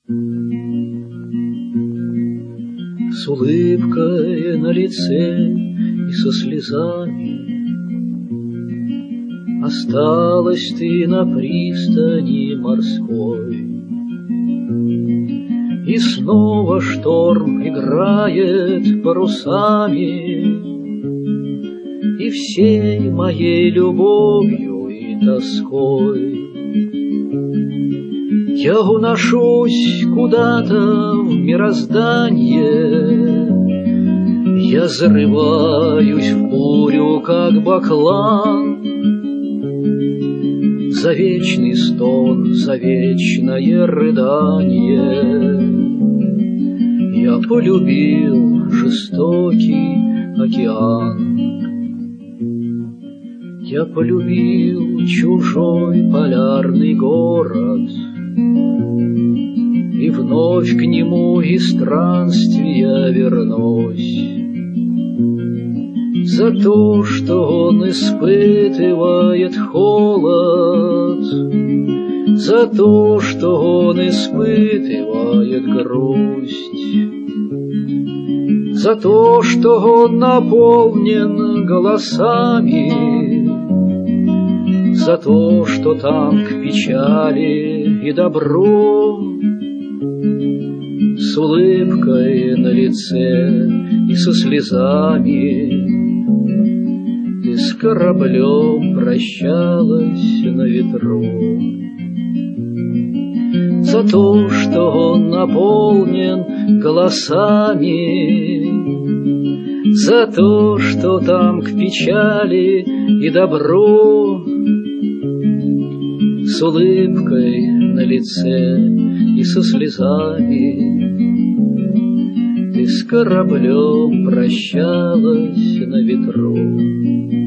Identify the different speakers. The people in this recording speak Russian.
Speaker 1: С улыбкой на лице и со слезами осталась ты на пристани морской. И снова шторм играет парусами, и всей моей любовью и тоской я уношусь куда-то в мироздание, я зарываюсь в бурю, как баклан, за вечный стон, за вечное рыдание. Я полюбил жестокий океан, я полюбил чужой полярный город, и вновь к нему из странствия вернусь. За то, что он испытывает холод, за то, что он испытывает грусть, за то, что он наполнен голосами, за то, что там к печали и добру, с улыбкой на лице и со слезами ты с кораблем прощалась на ветру. За то, что он наполнен голосами, за то, что там к печали и добру, с улыбкой на лице и со слезами ты с кораблем прощалась на ветру.